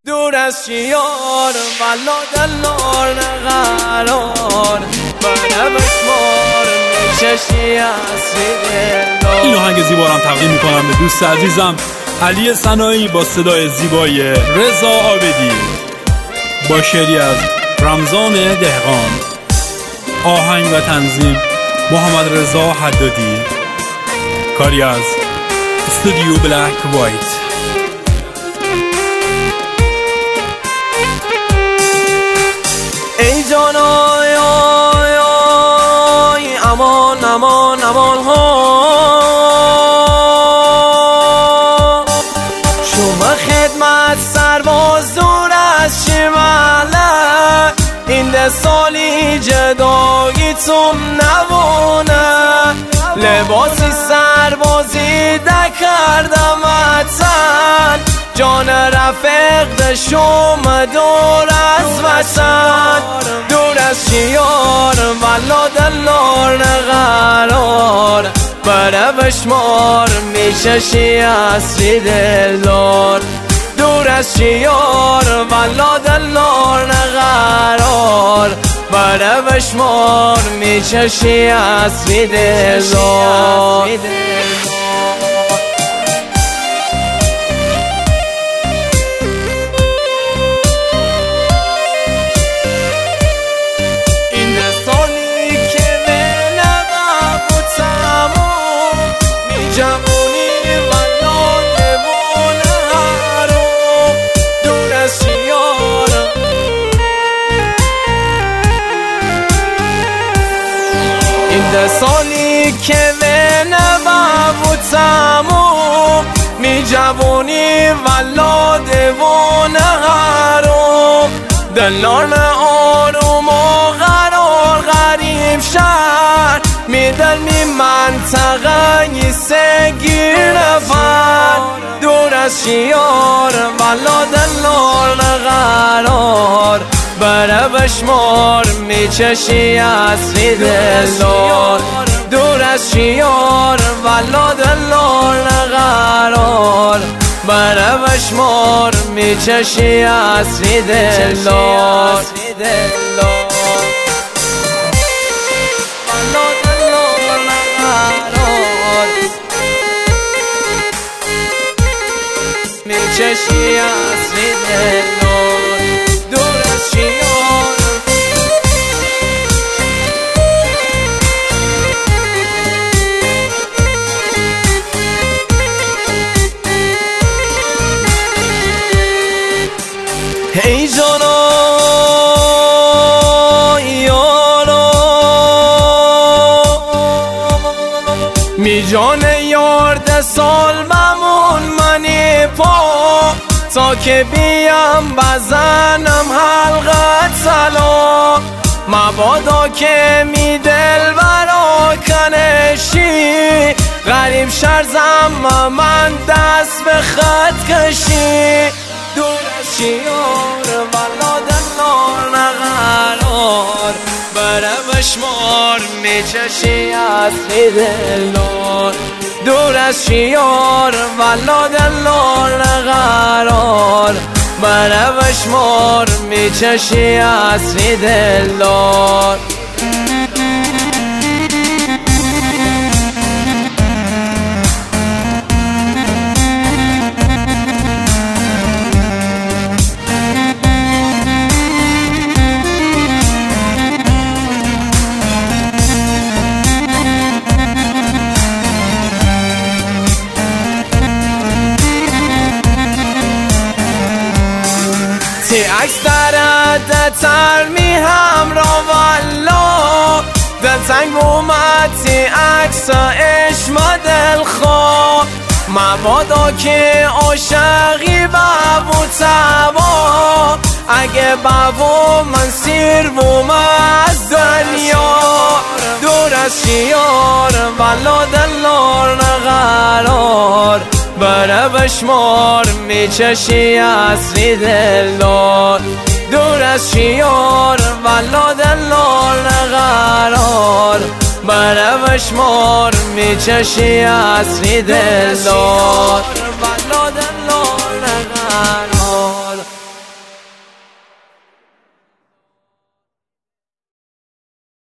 دور از شیار ولا دلار نقرار بره بشمار میچشی اصری دلار. این آهنگ زیبا رو تقدیم میکنم به دوست عزیزم علی صناعی با صدای زیبای رضا عابدی با شعری از رمضان دهقان. آهنگ و تنظیم محمد رضا حدادی. کاری از استودیو بلک وایت. ای جان آی آی آی امان امان امان ها شما خدمت سرباز دور از شماله این ده سالی جدایی توم نبونه لباسی سربازی دکردم اتن جان رفیق دشوم دور از وطن دور از شیار ولا دلار نقرار بره بشمار میچشی اصری دلدار دور از شیار ولا دلار نقرار بره بشمار میچشی اصری دلدار. سالی که به نبا و تموم می جوونی ولاده و نهارم دلان آروم و قرار غریب شهر می دل می منطقه ی سگیر نفر دور از شیار ولا دلار نقرار بره بشمار میچشی اصری دلار دور از شیار ولا دلار نقرار بره بشمار میچشی اصری دلار ولا دلار نقرار میچشی اصری دلار دور از شیار ای جانا یارا می جان یار ده سال بمون منی پا تا که بیم بزنم حلقت سلام مبادا که می دل برا کنشی غریب شرزم من دست به خط کشی دور از شیار ولا دلار نقرار بره بشمار میچشی اصری دلار دور از شیار ولا دلار نقرار بره بشمار میچشی اصری دلار. تی عکس درد ترمی همراه والا دلتنگ اومد تی عکس عشم دلخواه مبادا که عاشقی بابو تبا اگه بابو من سیر بوم از دنیا دور از شیار ولا دلار نقرار بره بشمار میچشی اصری دلدار دور از شیار ولا دلار نقرار بره بشمار میچشی اصری دلدار ولا دلار نقرار